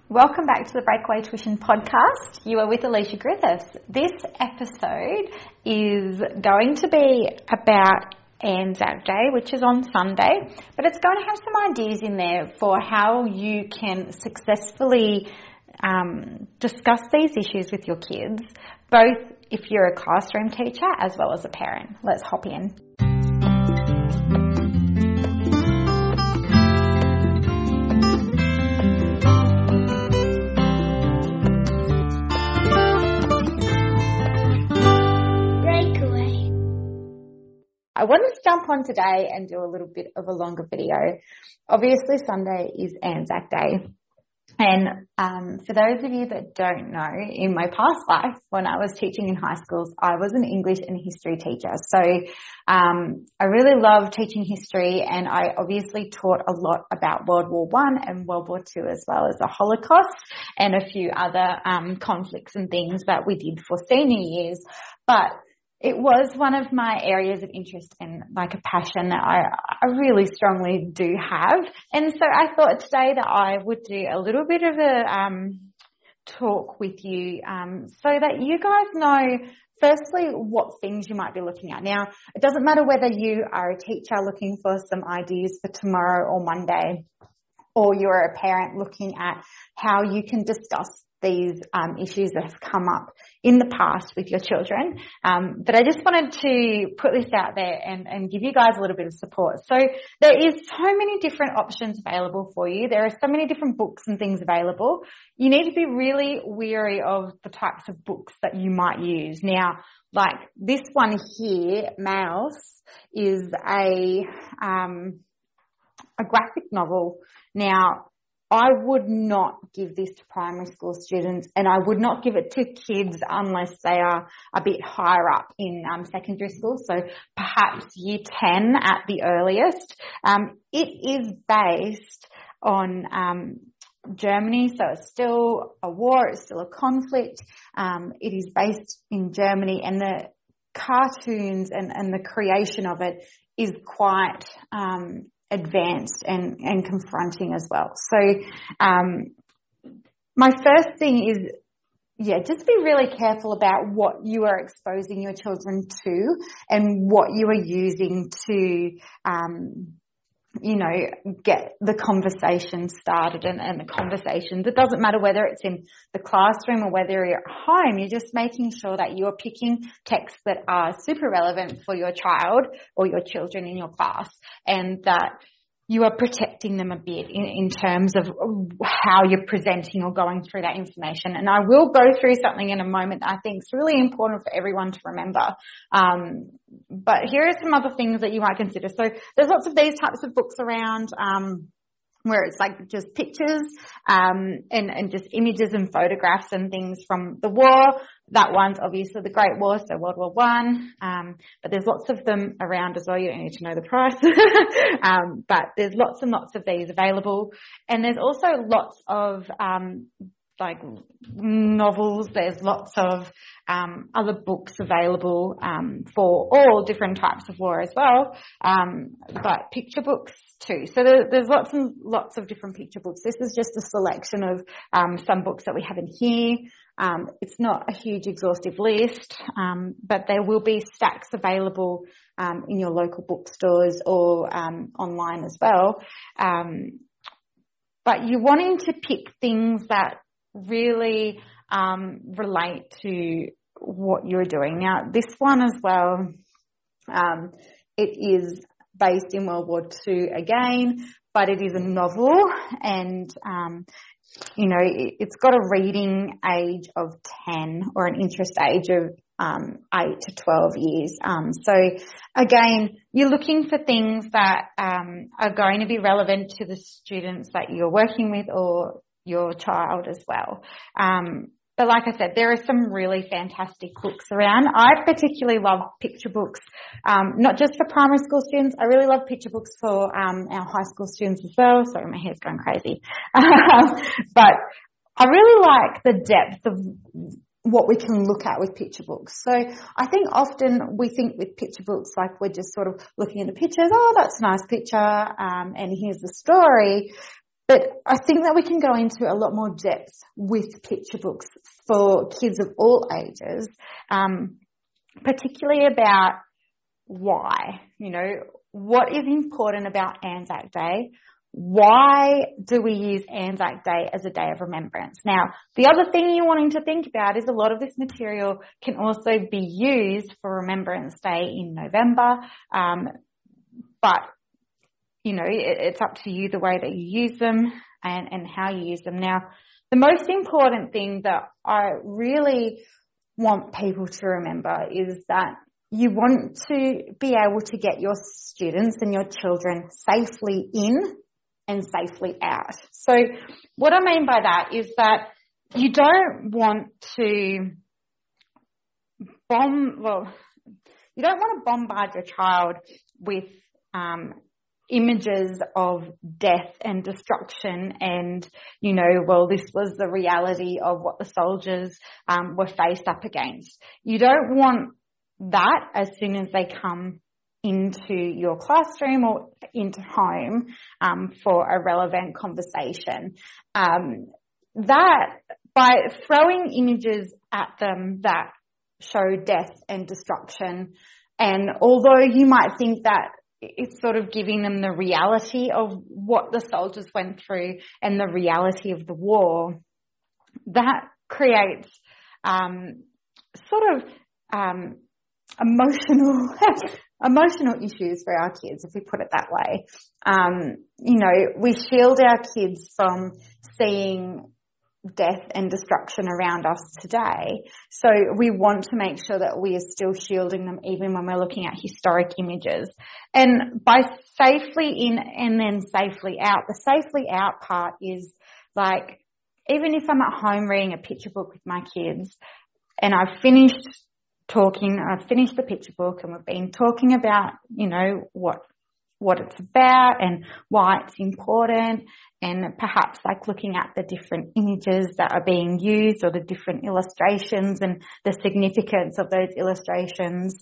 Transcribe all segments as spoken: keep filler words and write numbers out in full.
Welcome back to the Breakaway Tuition Podcast. You are with Alicia Griffiths. This episode is going to be about Anzac Day, which is on Sunday, but it's going to have some ideas in there for how you can successfully um, discuss these issues with your kids, both if you're a classroom teacher as well as a parent. Let's hop in. I wanted to jump on today and do a little bit of a longer video. Obviously, Sunday is Anzac Day. And um, for those of you that don't know, in my past life, when I was teaching in high schools, I was an English and history teacher. So um, I really love teaching history, and I obviously taught a lot about World War One and World War Two, as well as the Holocaust and a few other um, conflicts and things that we did for senior years. But it was one of my areas of interest and like a passion that I, I really strongly do have. And so I thought today that I would do a little bit of a um, talk with you um, so that you guys know, firstly, what things you might be looking at. Now, it doesn't matter whether you are a teacher looking for some ideas for tomorrow or Monday, or you're a parent looking at how you can discuss these um, issues that have come up in the past with your children. Um, but I just wanted to put this out there and, and give you guys a little bit of support. So there is so many different options available for you. There are so many different books and things available. You need to be really wary of the types of books that you might use. Now, like this one here, Mouse, is a, um, a graphic novel. Now, I would not give this to primary school students, and I would not give it to kids unless they are a bit higher up in um, secondary school, so perhaps year ten at the earliest. Um, it is based on um, Germany, so it's still a war, it's still a conflict. Um, it is based in Germany, and the cartoons and, and the creation of it is quite um advanced and, and confronting as well. So um, my first thing is, yeah, just be really careful about what you are exposing your children to and what you are using to, um, you know, get the conversation started and, and the conversations. It doesn't matter whether it's in the classroom or whether you're at home. You're just making sure that you're picking texts that are super relevant for your child or your children in your class, and that you are protecting them a bit in, in terms of how you're presenting or going through that information. And I will go through something in a moment that I think is really important for everyone to remember. Um, but here are some other things that you might consider. So there's lots of these types of books around, um, where it's like just pictures, um, and, and just images and photographs and things from the war. That one's obviously the Great War, so World War One. Um, but there's lots of them around as well. You don't need to know the price. um, but there's lots and lots of these available. And there's also lots of, um, like novels. There's lots of, um, other books available, um, for all different types of war as well. Um, but picture books too. So there, there's lots and lots of different picture books. This is just a selection of, um, some books that we have in here. Um, it's not a huge exhaustive list, um, but there will be stacks available, um, in your local bookstores or, um, online as well. Um, but you're wanting to pick things that really, um, relate to what you're doing. Now, this one as well, um, it is based in World War Two again, but it is a novel, and, um, you know, it's got a reading age of ten or an interest age of um, eight to twelve years. Um, so again, you're looking for things that um, are going to be relevant to the students that you're working with or your child as well. Um, But like I said, there are some really fantastic books around. I particularly love picture books, um, not just for primary school students. I really love picture books for um, our high school students as well. Sorry, my hair's going crazy. But I really like the depth of what we can look at with picture books. So I think often we think with picture books like we're just sort of looking at the pictures, oh, that's a nice picture, um, and here's the story. But I think that we can go into a lot more depth with picture books for kids of all ages, um, particularly about why, you know, what is important about Anzac Day? Why do we use Anzac Day as a day of remembrance? Now, the other thing you're wanting to think about is a lot of this material can also be used for Remembrance Day in November, um, but you know, it, it's up to you the way that you use them and, and how you use them. Now, the most important thing that I really want people to remember is that you want to be able to get your students and your children safely in and safely out. So what I mean by that is that you don't want to bomb, well, you don't want to bombard your child with um, images of death and destruction and, you know, well, this was the reality of what the soldiers um, were faced up against. You don't want that as soon as they come into your classroom or into home um, for a relevant conversation. Um, that, by throwing images at them that show death and destruction, and although you might think that it's sort of giving them the reality of what the soldiers went through and the reality of the war, that creates um, sort of um, emotional emotional issues for our kids, if we put it that way. Um, you know, we shield our kids from seeing death and destruction around us today. So we want to make sure that we are still shielding them even when we're looking at historic images. And by safely in and then safely out, the safely out part is like, even if I'm at home reading a picture book with my kids and I've finished talking, I've finished the picture book and we've been talking about, you know, what what it's about and why it's important, and perhaps like looking at the different images that are being used or the different illustrations and the significance of those illustrations.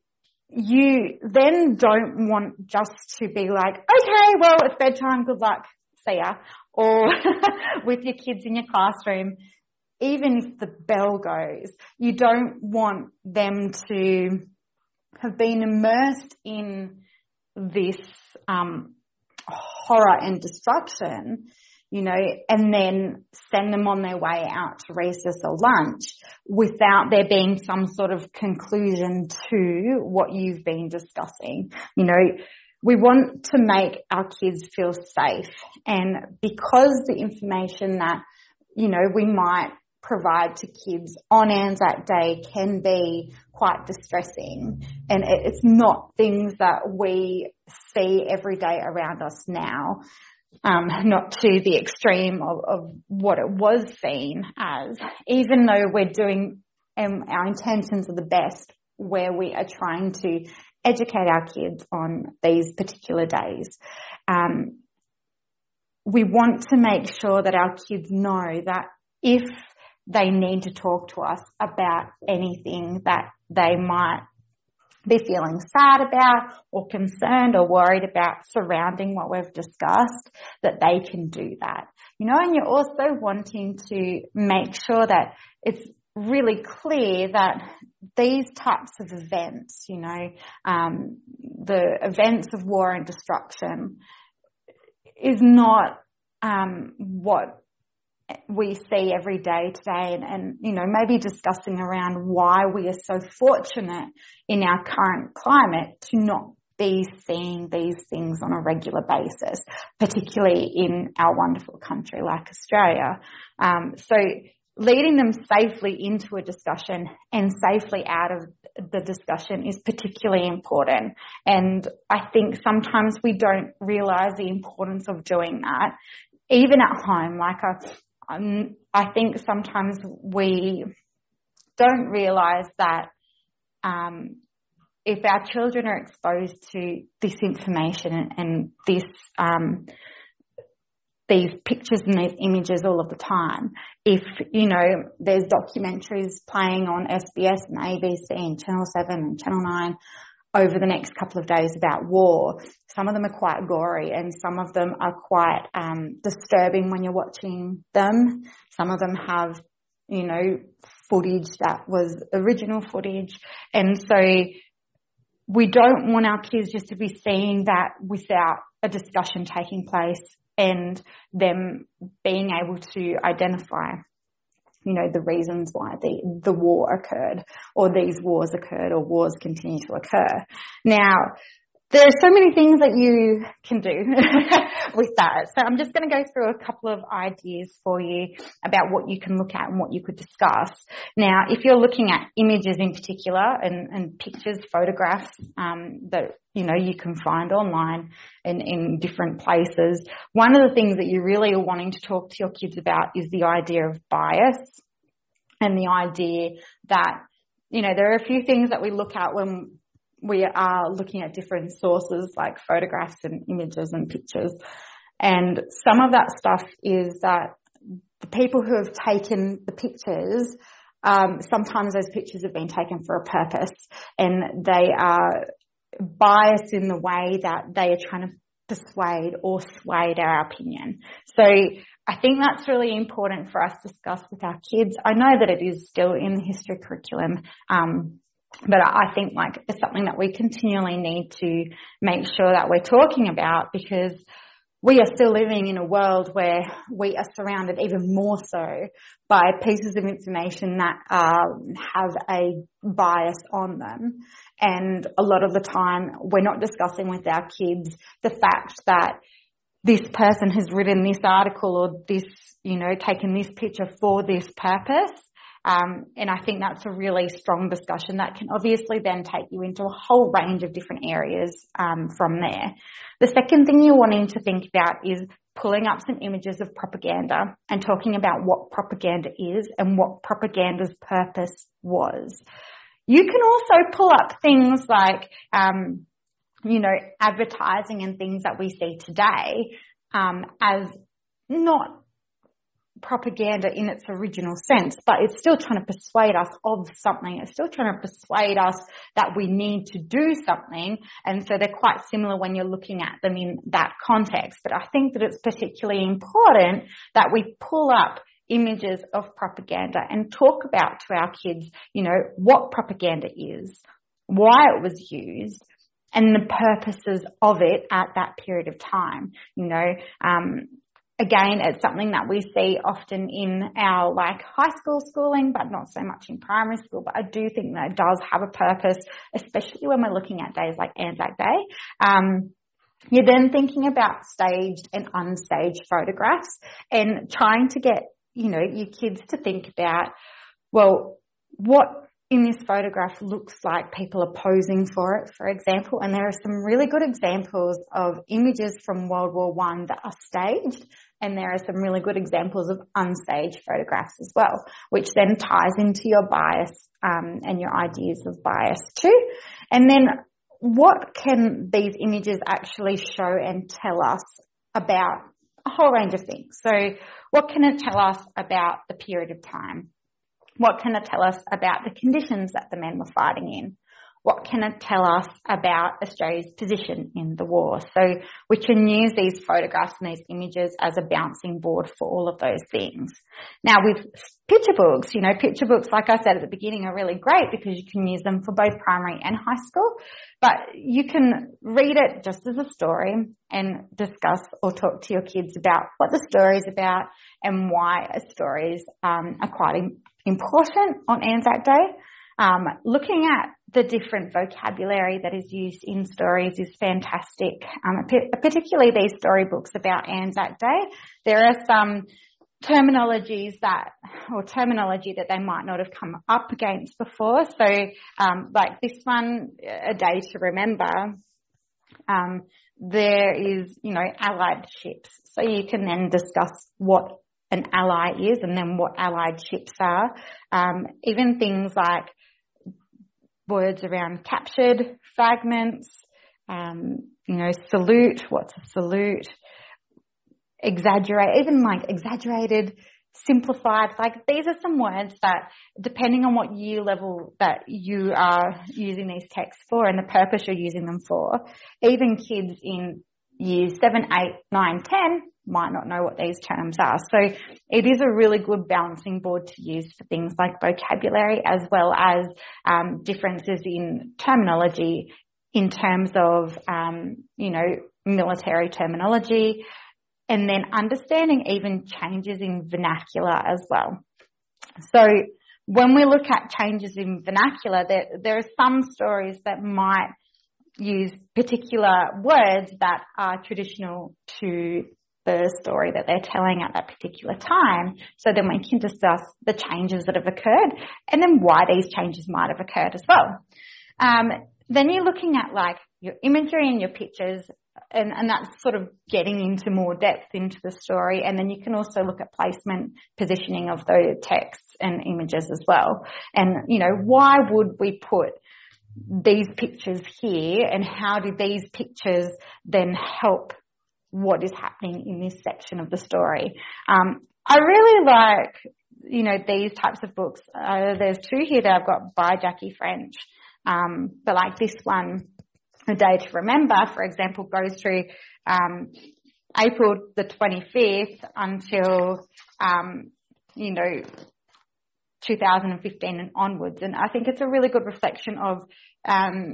You then don't want just to be like, okay, well, it's bedtime, good luck, see ya. Or with your kids in your classroom, even if the bell goes, you don't want them to have been immersed in this um, horror and destruction, you know, and then send them on their way out to recess or lunch without there being some sort of conclusion to what you've been discussing. You know, we want to make our kids feel safe, and because the information that, you know, we might provide to kids on Anzac Day can be quite distressing, and it's not things that we see every day around us now, um, not to the extreme of, of what it was seen as, even though we're doing, and our intentions are the best, where we are trying to educate our kids on these particular days. Um, we want to make sure that our kids know that if they need to talk to us about anything that they might be feeling sad about or concerned or worried about surrounding what we've discussed, that they can do that. You know, and you're also wanting to make sure that it's really clear that these types of events, you know, um, the events of war and destruction is not um, what we see every day today, and, and, you know, maybe discussing around why we are so fortunate in our current climate to not be seeing these things on a regular basis, particularly in our wonderful country like Australia. Um, so leading them safely into a discussion and safely out of the discussion is particularly important. And I think sometimes we don't realise the importance of doing that, even at home. Like a Um, I think sometimes we don't realise that um, if our children are exposed to this information and, and this um, these pictures and these images all of the time, if, you know, there's documentaries playing on S B S and A B C and Channel seven and Channel nine over the next couple of days about war. Some of them are quite gory and some of them are quite um, disturbing when you're watching them. Some of them have, you know, footage that was original footage. And so we don't want our kids just to be seeing that without a discussion taking place and them being able to identify, you know, the reasons why the, the war occurred or these wars occurred or wars continue to occur. Now, there are so many things that you can do with that. So I'm just going to go through a couple of ideas for you about what you can look at and what you could discuss. Now, if you're looking at images in particular and, and pictures, photographs um, that, you know, you can find online and in different places, one of the things that you really are wanting to talk to your kids about is the idea of bias and the idea that, you know, there are a few things that we look at when we are looking at different sources like photographs and images and pictures. And some of that stuff is that the people who have taken the pictures, um, sometimes those pictures have been taken for a purpose and they are biased in the way that they are trying to persuade or sway our opinion. So I think that's really important for us to discuss with our kids. I know that it is still in the history curriculum, um, but I think like it's something that we continually need to make sure that we're talking about because we are still living in a world where we are surrounded even more so by pieces of information that uh, have a bias on them. And a lot of the time we're not discussing with our kids the fact that this person has written this article or this, you know, taken this picture for this purpose. Um, and I think that's a really strong discussion that can obviously then take you into a whole range of different areas um, from there. The second thing you're wanting to think about is pulling up some images of propaganda and talking about what propaganda is and what propaganda's purpose was. You can also pull up things like, um, you know, advertising and things that we see today um, as not propaganda in its original sense, but it's still trying to persuade us of something. It's still trying to persuade us that we need to do something. And so they're quite similar when you're looking at them in that context. But I think that it's particularly important that we pull up images of propaganda and talk about to our kids, you know, what propaganda is, why it was used, and the purposes of it at that period of time. You know, um, Again, it's something that we see often in our like high school schooling, but not so much in primary school. But I do think that it does have a purpose, especially when we're looking at days like Anzac Day. Um, you're then thinking about staged and unstaged photographs and trying to get, you know, your kids to think about, well, what in this photograph looks like people are posing for it, for example. And there are some really good examples of images from World War One that are staged. And there are some really good examples of unstaged photographs as well, which then ties into your bias um, and your ideas of bias too. And then what can these images actually show and tell us about a whole range of things? So what can it tell us about the period of time? What can it tell us about the conditions that the men were fighting in? What can it tell us about Australia's position in the war? So we can use these photographs and these images as a bouncing board for all of those things. Now with picture books, you know, picture books, like I said at the beginning, are really great because you can use them for both primary and high school, but you can read it just as a story and discuss or talk to your kids about what the story is about and why stories um, are quite important on Anzac Day. Um, looking at the different vocabulary that is used in stories is fantastic, um, particularly these storybooks about Anzac Day. There are some terminologies that, or terminology that they might not have come up against before. So, um, like this one, A Day to Remember, um, there is, you know, allied ships. So you can then discuss what an ally is and then what allied ships are. Um, even things like words around captured, fragments, um, you know, salute, what's a salute, exaggerate, even like exaggerated, simplified. Like these are some words that, depending on what year level that you are using these texts for and the purpose you're using them for, even kids in years seven, eight, nine, ten might not know what these terms are. So it is a really good balancing board to use for things like vocabulary, as well as um, differences in terminology in terms of, um, you know, military terminology, and then understanding even changes in vernacular as well. So when we look at changes in vernacular, there, there are some stories that might use particular words that are traditional to the story that they're telling at that particular time. So then we can discuss the changes that have occurred and then why these changes might have occurred as well. Um, then you're looking at like your imagery and your pictures, and, and that's sort of getting into more depth into the story. And then you can also look at placement, positioning of the texts and images as well. And, you know, why would we put these pictures here, and how do these pictures then help what is happening in this section of the story? Um, I really like, you know, these types of books. Uh, there's two here that I've got by Jackie French. Um, but like this one, A Day to Remember, for example, goes through, um, April the twenty-fifth until, um, you know, two thousand fifteen and onwards. And I think it's a really good reflection of, um,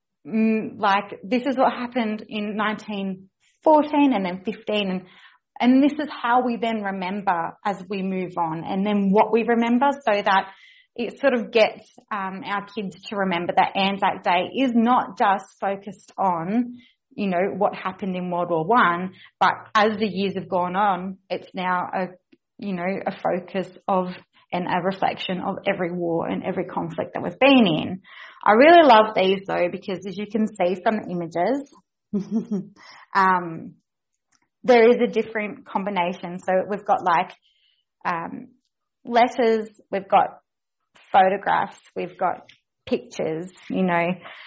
like this is what happened in nineteen fourteen and then fifteen, and and this is how we then remember as we move on, and then what we remember, so that it sort of gets um, our kids to remember that Anzac Day is not just focused on, you know, what happened in World War One, but as the years have gone on, it's now a, you know, a focus of and a reflection of every war and every conflict that we've been in. I really love these though, because as you can see from the images, um, there is a different combination. So we've got like um, letters, we've got photographs, we've got pictures, you know,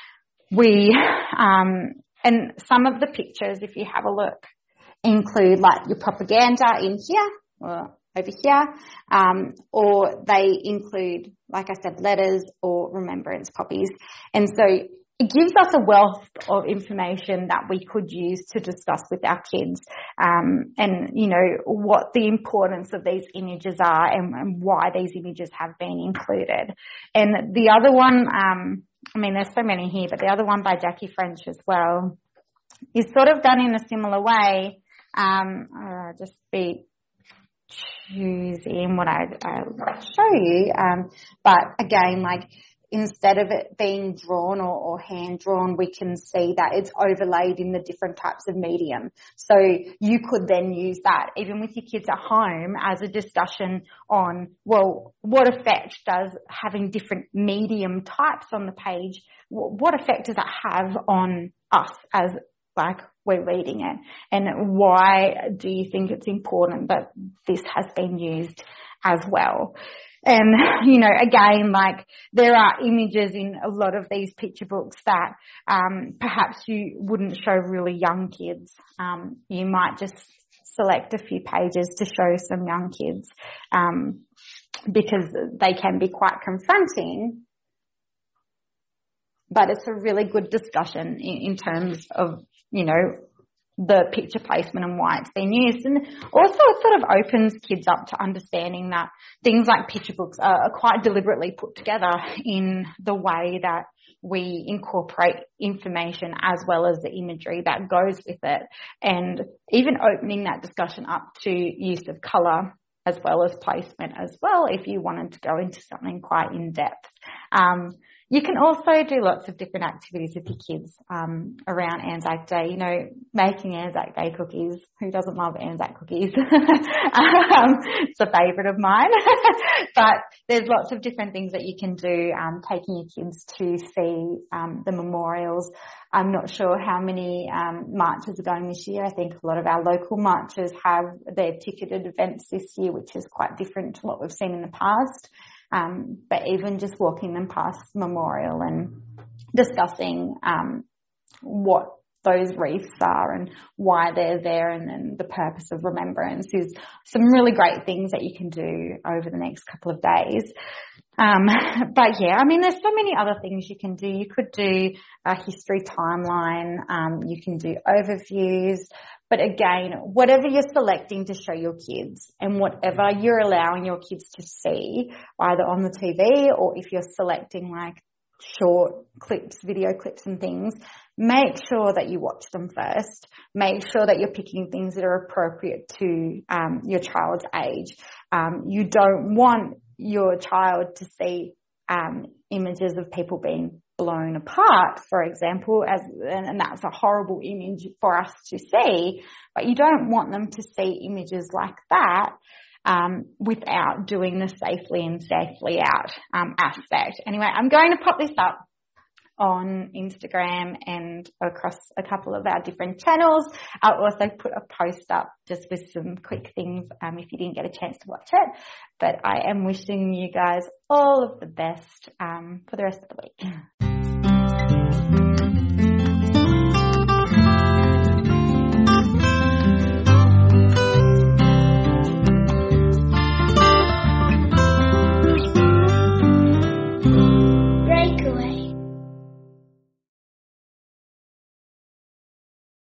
we, um, and some of the pictures, if you have a look, include like your propaganda in here or over here, um, or they include, like I said, letters or remembrance poppies. And so it gives us a wealth of information that we could use to discuss with our kids, um, and, you know, what the importance of these images are, and, and why these images have been included. And the other one, um, I mean, there's so many here, but the other one by Jackie French as well is sort of done in a similar way. Um, uh, just be choosing what I, I'll show you. Um, but again, like, instead of it being drawn or, or hand drawn, we can see that it's overlaid in the different types of medium. So you could then use that even with your kids at home as a discussion on, well, what effect does having different medium types on the page, what effect does that have on us as like we're reading it? And why do you think it's important that this has been used as well? And, you know, again, like there are images in a lot of these picture books that um, perhaps you wouldn't show really young kids. Um, you might just select a few pages to show some young kids, um, because they can be quite confronting. But it's a really good discussion in, in terms of, you know, the picture placement and why it's been used. And also it sort of opens kids up to understanding that things like picture books are, are quite deliberately put together in the way that we incorporate information as well as the imagery that goes with it, and even opening that discussion up to use of colour as well as placement as well, if you wanted to go into something quite in depth. Um, You can also do lots of different activities with your kids um, around Anzac Day. You know, making Anzac Day cookies. Who doesn't love Anzac cookies? um, it's a favourite of mine. But there's lots of different things that you can do, um, taking your kids to see um, the memorials. I'm not sure how many um, marches are going this year. I think a lot of our local marches have their ticketed events this year, which is quite different to what we've seen in the past. Um, but even just walking them past memorial and discussing um, what those wreaths are and why they're there, and then the purpose of remembrance is some really great things that you can do over the next couple of days. Um, but yeah, I mean, there's so many other things you can do. You could do a history timeline. Um, you can do overviews. But again, whatever you're selecting to show your kids and whatever you're allowing your kids to see, either on the T V or if you're selecting like short clips, video clips and things, make sure that you watch them first. Make sure that you're picking things that are appropriate to um, your child's age. Um, you don't want your child to see um, images of people being blown apart, for example, as and, and that's a horrible image for us to see, but you don't want them to see images like that um, without doing the safely and safely out um, aspect. Anyway, I'm going to pop this up on Instagram and across a couple of our different channels. I'll also put a post up just with some quick things um, if you didn't get a chance to watch it. But I am wishing you guys all of the best um, for the rest of the week.